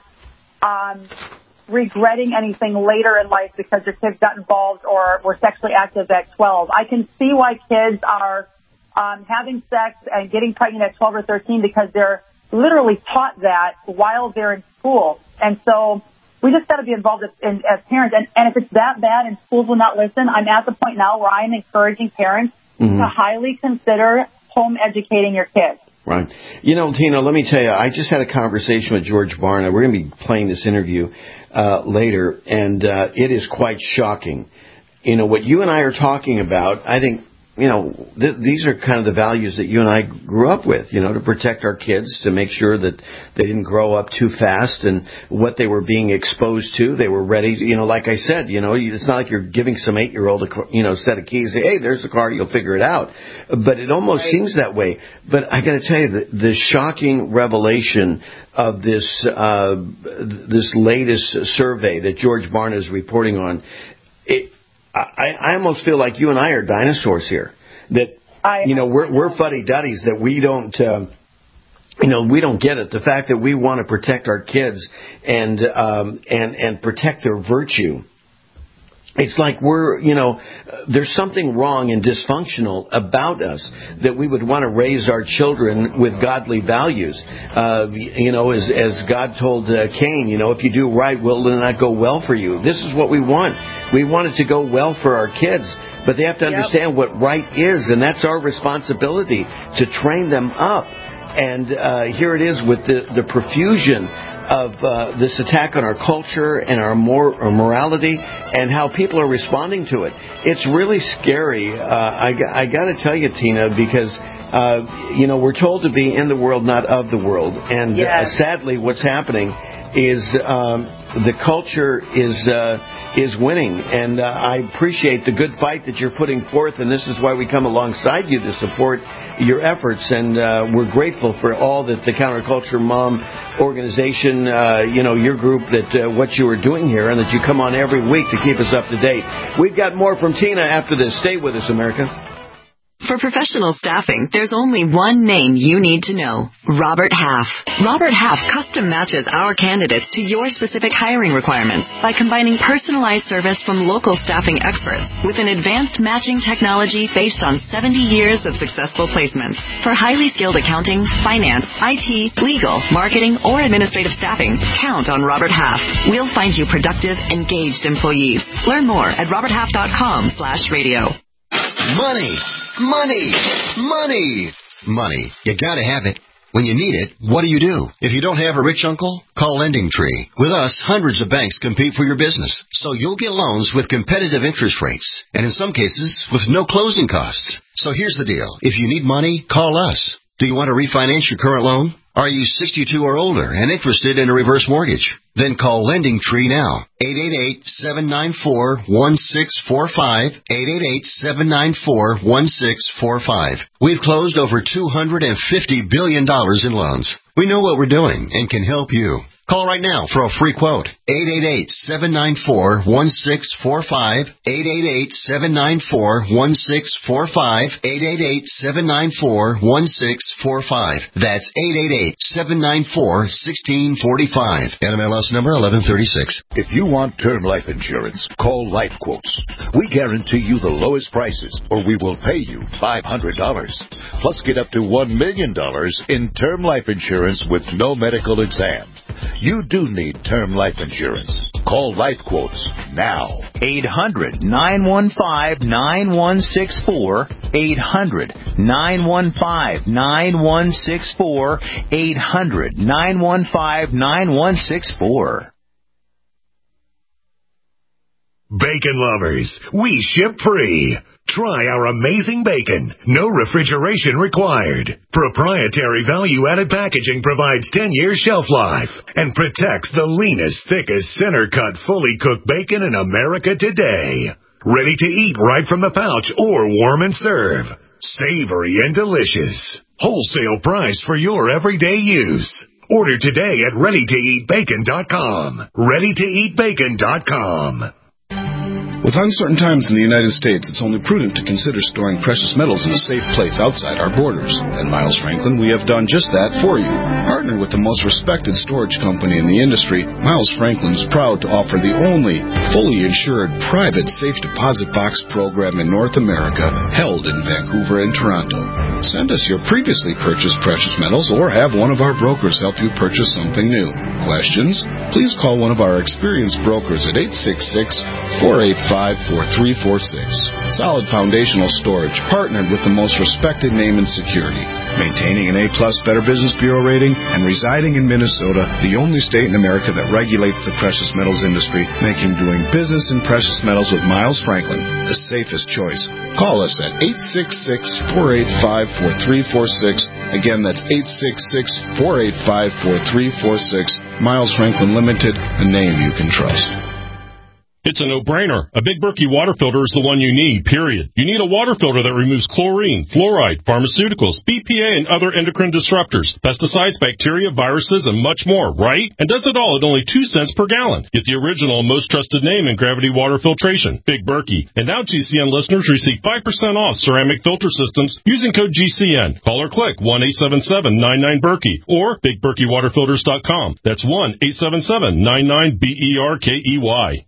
um, regretting anything later in life because your kids got involved or were sexually active at twelve. I can see why kids are um, having sex and getting pregnant at twelve or thirteen because they're literally taught that while they're in school. And so we just got to be involved as, in, as parents. And, and if it's that bad and schools will not listen, I'm at the point now where I'm encouraging parents mm-hmm. to highly consider home educating your kids. Right. You know, Tina, let me tell you, I just had a conversation with George Barna. We're going to be playing this interview uh, later, and uh, it is quite shocking. You know, what you and I are talking about, I think, you know, th- these are kind of the values that you and I grew up with, you know, to protect our kids, to make sure that they didn't grow up too fast and what they were being exposed to, they were ready to, you know, like I said, you know, it's not like you're giving some eight-year-old a, you know, set of keys, say, hey, there's the car, you'll figure it out. But it almost right. seems that way. But I got to tell you, the, the shocking revelation of this, uh, this latest survey that George Barna is reporting on, it, I, I almost feel like you and I are dinosaurs here. That I, you know we're we're fuddy-duddies. That we don't uh, you know we don't get it. The fact that we want to protect our kids and um, and and protect their virtue. It's like we're, you know, there's something wrong and dysfunctional about us that we would want to raise our children with godly values. Uh, you know, as, as God told uh, Cain, you know, if you do right, will it not go well for you? This is what we want. We want it to go well for our kids, but they have to understand yep. what right is, and that's our responsibility to train them up. And uh, here it is with the, the profusion of uh, this attack on our culture and our, mor- our morality and how people are responding to it. It's really scary. Uh, I, I got to tell you, Tina, because, uh, you know, we're told to be in the world, not of the world. And yes. uh, sadly, what's happening is um, the culture is uh, is winning. And uh, I appreciate the good fight that you're putting forth, and this is why we come alongside you to support your efforts. And uh, we're grateful for all that the Counterculture Mom organization, uh, you know, your group, that uh, what you are doing here, and that you come on every week to keep us up to date. We've got more from Tina after this. Stay with us, America. For professional staffing, there's only one name you need to know: Robert Half. Robert Half custom matches our candidates to your specific hiring requirements by combining personalized service from local staffing experts with an advanced matching technology based on seventy years of successful placements. For highly skilled accounting, finance, I T, legal, marketing, or administrative staffing, count on Robert Half. We'll find you productive, engaged employees. Learn more at roberthalf.com slash radio. Money. Money! Money! Money. You gotta have it. When you need it, what do you do? If you don't have a rich uncle, call LendingTree. With us, hundreds of banks compete for your business, so you'll get loans with competitive interest rates, and in some cases, with no closing costs. So here's the deal. If you need money, call us. Do you want to refinance your current loan? Are you sixty-two or older and interested in a reverse mortgage? Then call LendingTree now. eight eight eight, seven nine four, one six four five. eight eight eight, seven nine four, one six four five. We've closed over two hundred fifty billion dollars in loans. We know what we're doing and can help you. Call right now for a free quote. eight eight eight, seven nine four, one six four five. eight eight eight, seven nine four, one six four five. eight eight eight, seven nine four, one six four five. That's eight eight eight, seven nine four, one six four five. N M L S number eleven thirty-six. If you want term life insurance, call Life Quotes. We guarantee you the lowest prices, or we will pay you five hundred dollars. Plus get up to one million dollars in term life insurance with no medical exam. You do need term life insurance. Call Life Quotes now. eight hundred, nine one five, nine one six four. eight hundred, nine one five, nine one six four. eight hundred, nine one five, nine one six four. Bacon lovers, we ship free. Try our amazing bacon. No refrigeration required. Proprietary value-added packaging provides ten years shelf life and protects the leanest, thickest, center-cut, fully cooked bacon in America today. Ready to eat right from the pouch or warm and serve. Savory and delicious. Wholesale price for your everyday use. Order today at ready to eat bacon dot com. ready to eat bacon dot com. With uncertain times in the United States, it's only prudent to consider storing precious metals in a safe place outside our borders. At Miles Franklin, we have done just that for you. Partnered with the most respected storage company in the industry, Miles Franklin is proud to offer the only fully insured private safe deposit box program in North America, held in Vancouver and Toronto. Send us your previously purchased precious metals or have one of our brokers help you purchase something new. Questions? Please call one of our experienced brokers at eight six six, four eight five, four three four six. Solid foundational storage, partnered with the most respected name in security. Maintaining an A-plus Better Business Bureau rating and residing in Minnesota, the only state in America that regulates the precious metals industry, making doing business in precious metals with Miles Franklin the safest choice. Call us at eight six six, four eight five, four three four six. Again, that's eight six six, four eight five, four three four six. Miles Franklin Limited, a name you can trust. It's a no-brainer. A Big Berkey water filter is the one you need, period. You need a water filter that removes chlorine, fluoride, pharmaceuticals, B P A, and other endocrine disruptors, pesticides, bacteria, viruses, and much more, right? And does it all at only two cents per gallon. Get the original and most trusted name in gravity water filtration, Big Berkey. And now G C N listeners receive five percent off ceramic filter systems using code G C N. Call or click one eight seven seven, nine nine, Berkey or big berkey water filters dot com. That's one eight seven seven, nine nine, B E R K E Y.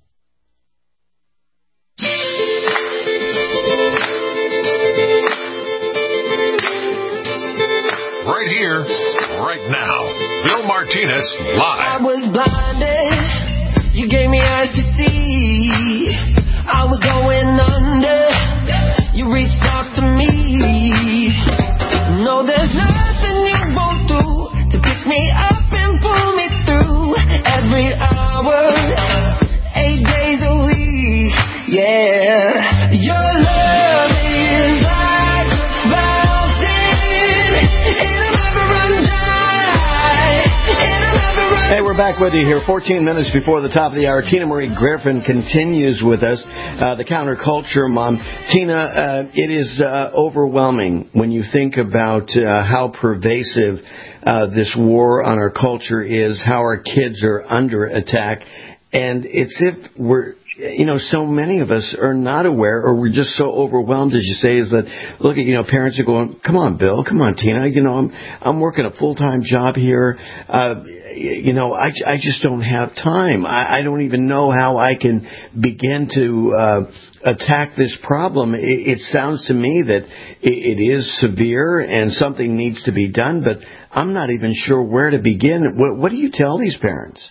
Right here, right now. Bill Martinez, live. I was blinded. You gave me eyes to see. I was going under. You reached out to me. No, there's nothing you won't do to pick me up and pull me through. Every hour, eight days a week. Yeah, your love is like a fountain. It'll never run dry. It'll never run Hey, we're back with you here fourteen minutes before the top of the hour. Tina Marie Griffin continues with us, uh, the counterculture mom. Tina, uh, it is uh, overwhelming when you think about uh, how pervasive uh, this war on our culture is, how our kids are under attack. And it's if we're, you know, so many of us are not aware, or we're just so overwhelmed, as you say, is that, look at, you know, parents are going, come on, Bill, come on, Tina, you know, I'm I'm working a full-time job here. Uh, you know, I, I just don't have time. I, I don't even know how I can begin to uh, attack this problem. It, it sounds to me that it, it is severe and something needs to be done, but I'm not even sure where to begin. What, what do you tell these parents?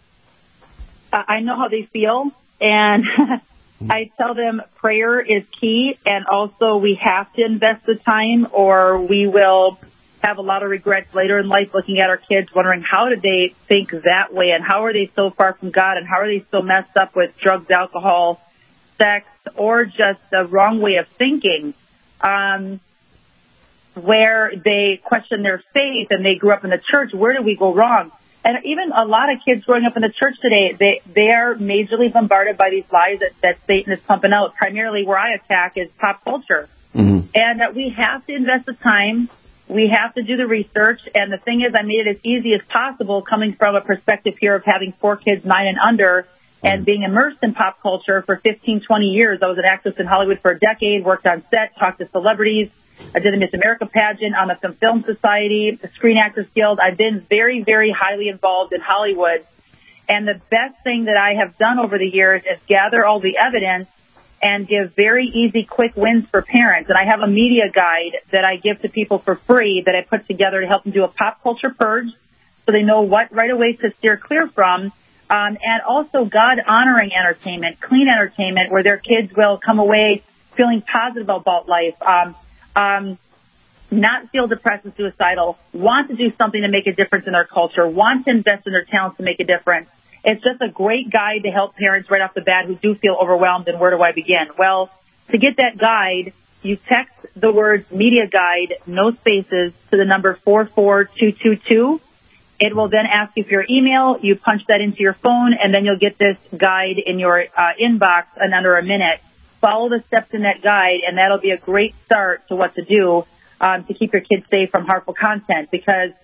I know how they feel, and I tell them prayer is key, and also we have to invest the time, or we will have a lot of regrets later in life looking at our kids, wondering how did they think that way, and how are they so far from God, and how are they so messed up with drugs, alcohol, sex, or just the wrong way of thinking, um, where they question their faith and they grew up in the church. Where did we go wrong? And even a lot of kids growing up in the church today, they they are majorly bombarded by these lies that, that Satan is pumping out. Primarily where I attack is pop culture. Mm-hmm. And uh, we have to invest the time. We have to do the research. And the thing is, I made it as easy as possible coming from a perspective here of having four kids, nine and under, and being immersed in pop culture for fifteen, twenty years. I was an actress in Hollywood for a decade, worked on set, talked to celebrities. I did a Miss America pageant on the Film Society, the Screen Actors Guild. I've been very, very highly involved in Hollywood. And the best thing that I have done over the years is gather all the evidence and give very easy, quick wins for parents. And I have a media guide that I give to people for free that I put together to help them do a pop culture purge so they know what right away to steer clear from. Um, and also God-honoring entertainment, clean entertainment, where their kids will come away feeling positive about life. Um, Um, not feel depressed and suicidal, want to do something to make a difference in their culture, want to invest in their talents to make a difference. It's just a great guide to help parents right off the bat who do feel overwhelmed, and where do I begin? Well, to get that guide, you text the words media guide, no spaces, to the number four four two two two. It will then ask you for your email. You punch that into your phone, and then you'll get this guide in your uh, inbox in under a minute. Follow the steps in that guide, and that'll be a great start to what to do um, to keep your kids safe from harmful content. Because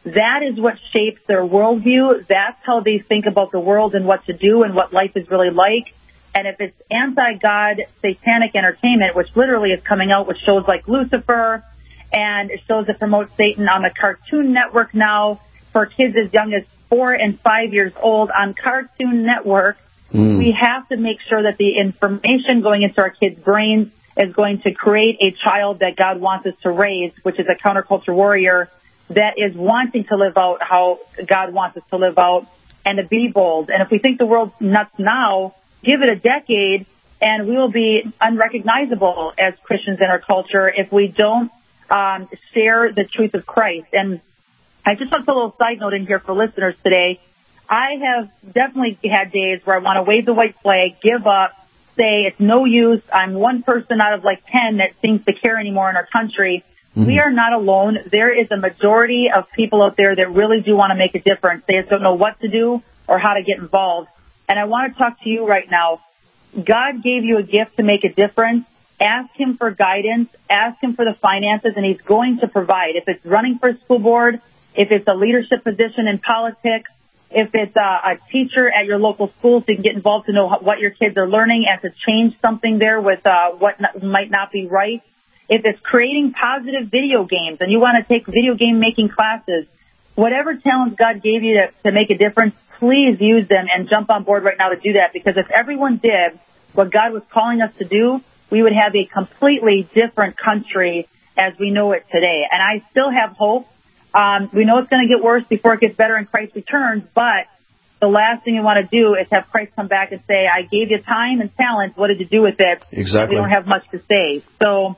that is what shapes their worldview. That's how they think about the world and what to do and what life is really like. And if it's anti-God, satanic entertainment, which literally is coming out with shows like Lucifer and shows that promote Satan on the Cartoon Network now for kids as young as four and five years old on Cartoon Network, mm. we have to make sure that the information going into our kids' brains is going to create a child that God wants us to raise, which is a counterculture warrior that is wanting to live out how God wants us to live out and to be bold. And if we think the world's nuts now, give it a decade, and we will be unrecognizable as Christians in our culture if we don't um, share the truth of Christ. And I just want to put a little side note in here for listeners today. I have definitely had days where I want to wave the white flag, give up, say it's no use. I'm one person out of like ten that seems to care anymore in our country. Mm-hmm. We are not alone. There is a majority of people out there that really do want to make a difference. They just don't know what to do or how to get involved. And I want to talk to you right now. God gave you a gift to make a difference. Ask him for guidance. Ask him for the finances, and he's going to provide. If it's running for a school board, if it's a leadership position in politics, if it's a, a teacher at your local school so you can get involved to know what your kids are learning and to change something there with uh, what not, might not be right. If it's creating positive video games and you want to take video game making classes, whatever talents God gave you to, to make a difference, please use them and jump on board right now to do that, because if everyone did what God was calling us to do, we would have a completely different country as we know it today. And I still have hope. Um, we know it's going to get worse before it gets better and Christ returns, but the last thing you want to do is have Christ come back and say, I gave you time and talent. What did you do with it? Exactly. We don't have much to say. So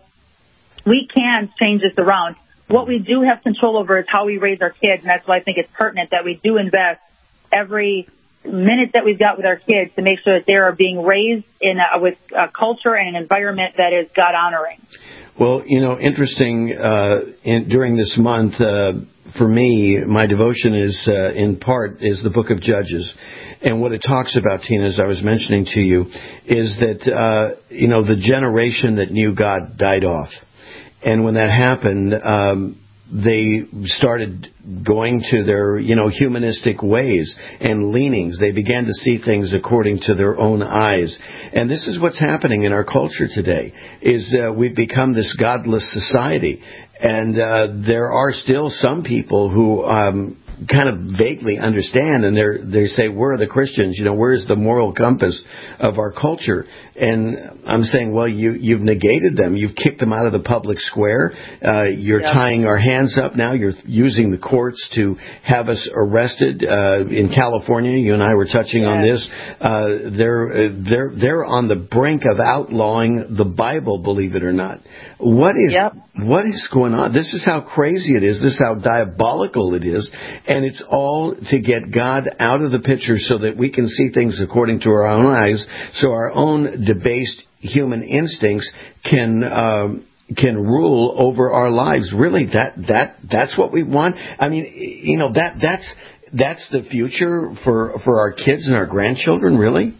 we can change this around. What we do have control over is how we raise our kids, and that's why I think it's pertinent that we do invest every minute that we've got with our kids to make sure that they are being raised in a, with a culture and an environment that is God-honoring. Well, you know, interesting, uh, in, during this month, uh, for me, my devotion is, uh, in part, is the book of Judges. And what it talks about, Tina, as I was mentioning to you, is that, uh, you know, the generation that knew God died off. And when that happened, um, they started going to their, you know, humanistic ways and leanings. They began to see things according to their own eyes. And this is what's happening in our culture today, is uh, we've become this godless society. And uh, there are still some people who um, kind of vaguely understand, and they they say, where are the Christians? You know, where's the moral compass of our culture? And I'm saying, well, you, you've negated them. You've kicked them out of the public square. Uh, you're yeah. tying our hands up now. You're using the courts to have us arrested. Uh, in California, you and I were touching yeah. on this. Uh, they're, uh, they're, they're on the brink of outlawing the Bible, believe it or not. What is, yep. what is going on? This is how crazy it is. This is how diabolical it is. And it's all to get God out of the picture so that we can see things according to our own eyes, so our own debased human instincts can um, can rule over our lives. Really, that that that's what we want. I mean, you know, that that's that's the future for for our kids and our grandchildren. Really.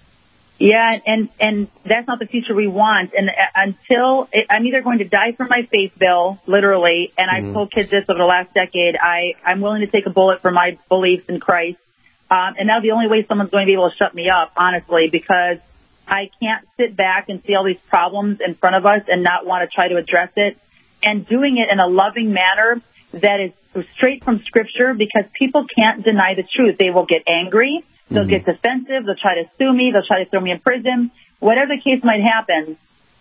Yeah, and and that's not the future we want. And until I'm either going to die for my faith, Bill, literally, and I've mm-hmm. told kids this over the last decade. I I'm willing to take a bullet for my beliefs in Christ, um, and now the only way someone's going to be able to shut me up, honestly, because I can't sit back and see all these problems in front of us and not want to try to address it, and doing it in a loving manner that is straight from Scripture, because people can't deny the truth. They will get angry. They'll mm-hmm. get defensive. They'll try to sue me. They'll try to throw me in prison, whatever the case might happen.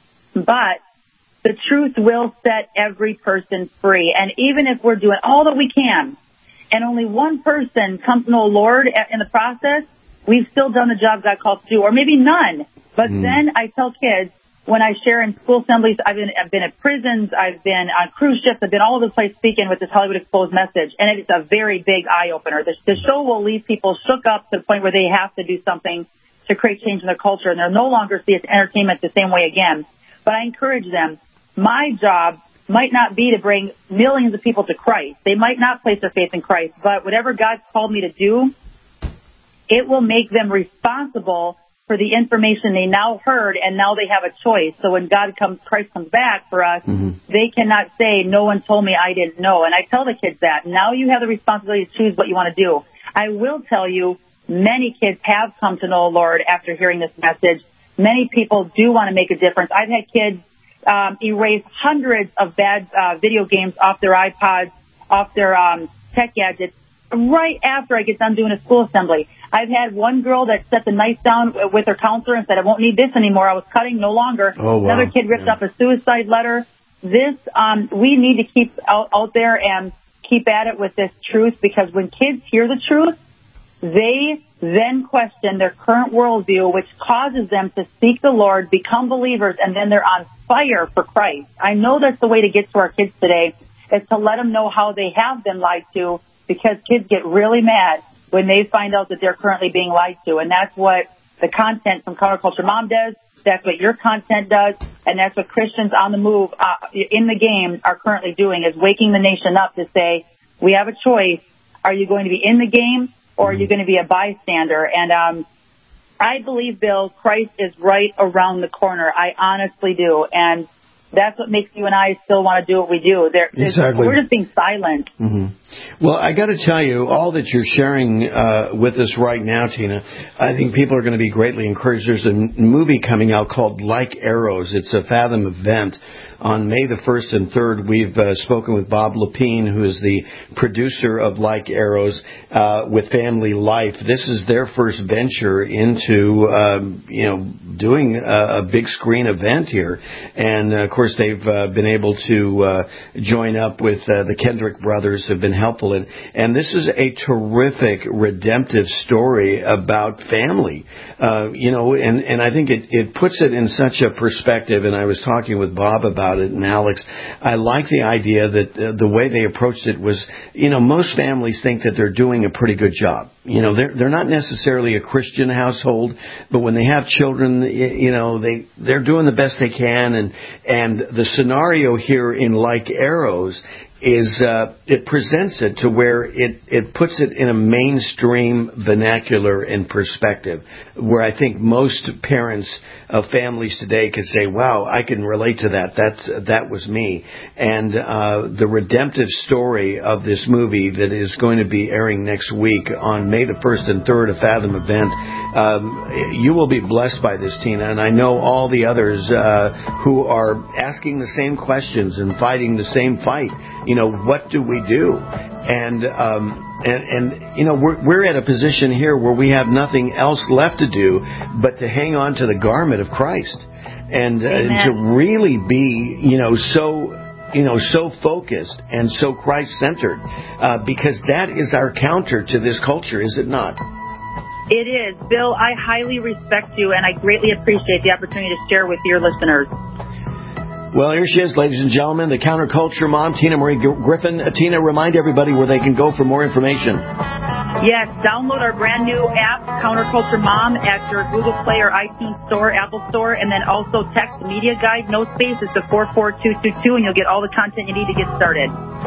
But the truth will set every person free. And even if we're doing all that we can and only one person comes to know the Lord in the process, we've still done the job God called to do, or maybe none. But mm. then I tell kids, when I share in school assemblies, I've been, I've been at prisons, I've been on cruise ships, I've been all over the place speaking with this Hollywood Exposed message, and it's a very big eye-opener. The, the show will leave people shook up to the point where they have to do something to create change in their culture, and they'll no longer see it as entertainment the same way again. But I encourage them. My job might not be to bring millions of people to Christ. They might not place their faith in Christ, but whatever God's called me to do, it will make them responsible for the information they now heard, and now they have a choice. So when God comes, Christ comes back for us, mm-hmm. they cannot say, no one told me, I didn't know. And I tell the kids that. Now you have the responsibility to choose what you want to do. I will tell you, many kids have come to know the Lord after hearing this message. Many people do want to make a difference. I've had kids um, erase hundreds of bad uh, video games off their iPods, off their um, tech gadgets, right after I get done doing a school assembly. I've had one girl that set the knife down with her counselor and said, I won't need this anymore. I was cutting, no longer. Oh, wow. Another kid ripped yeah. up a suicide letter. This, um, we need to keep out, out there and keep at it with this truth, because when kids hear the truth, they then question their current worldview, which causes them to seek the Lord, become believers, and then they're on fire for Christ. I know that's the way to get to our kids today, is to let them know how they have been lied to, because kids get really mad when they find out that they're currently being lied to. And that's what the content from Counterculture Mom does. That's what your content does. And that's what Christians on the move uh, in the game are currently doing, is waking the nation up to say, we have a choice. Are you going to be in the game, or are you going to be a bystander? And um, I believe, Bill, Christ is right around the corner. I honestly do. And that's what makes you and I still want to do what we do. There, exactly. We're just being silent. Mm-hmm. Well, I got to tell you, all that you're sharing uh, with us right now, Tina, I think people are going to be greatly encouraged. There's a movie coming out called Like Arrows. It's a Fathom event. On May the first and third, we've uh, spoken with Bob Lepine, who is the producer of Like Arrows, uh, with Family Life. This is their first venture into, um, you know, doing a, a big screen event here. And, uh, of course, they've uh, been able to uh, join up with uh, the Kendrick brothers, have been helpful. In, and this is a terrific, redemptive story about family. Uh, you know, and, and I think it, it puts it in such a perspective, and I was talking with Bob about it, and Alex, I like the idea that uh, the way they approached it was, you know, most families think that they're doing a pretty good job. You know, they're they're not necessarily a Christian household, but when they have children, you know, they they're doing the best they can, and and the scenario here in Like Arrows is uh, it presents it to where it, it puts it in a mainstream vernacular and perspective, where I think most parents of families today could say, wow, I can relate to that. That's, that was me. And uh, the redemptive story of this movie that is going to be airing next week on May the first and third, a Fathom event, um, you will be blessed by this, Tina. And I know all the others uh, who are asking the same questions and fighting the same fight. You know, what do we do? And, um, and, and, you know, we're, we're at a position here where we have nothing else left to do but to hang on to the garment of Christ and uh, to really be, you know, so, you know, so focused and so Christ-centered, uh, because that is our counter to this culture, is it not? It is. Bill, I highly respect you, and I greatly appreciate the opportunity to share with your listeners. Well, here she is, ladies and gentlemen, the Counterculture Mom, Tina Marie Griffin. Uh, Tina, remind everybody where they can go for more information. Yes, download our brand new app, Counterculture Mom, at your Google Play or iTunes Store, Apple Store, and then also text Media Guide, no spaces, to four four two two two, and you'll get all the content you need to get started.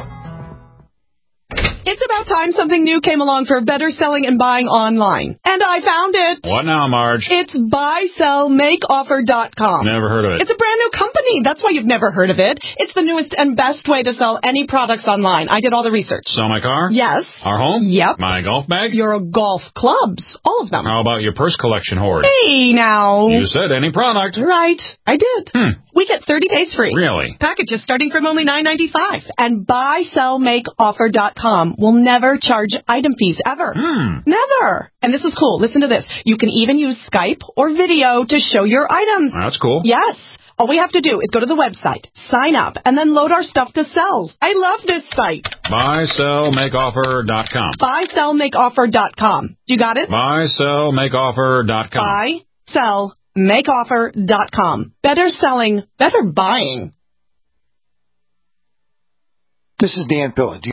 It's about time something new came along for better selling and buying online. And I found it. What now, Marge? It's buy sell make offer dot com. Never heard of it. It's a brand new company. That's why you've never heard of it. It's the newest and best way to sell any products online. I did all the research. Sell my car? Yes. Our home? Yep. My golf bag? Your golf clubs. All of them. How about your purse collection hoard? Hey, now. You said any product. Right. I did. Hmm. We get thirty days free. Really? Packages starting from only nine ninety-five. And buy sell make offer dot com will never charge item fees ever. Hmm. Never. And this is cool. Listen to this. You can even use Skype or video to show your items. That's cool. Yes. All we have to do is go to the website, sign up, and then load our stuff to sell. I love this site. buy sell make offer dot com. buy sell make offer dot com. You got it? buy sell make offer dot com. buy sell make offer dot com. Better selling, better buying. This is Dan Pilla.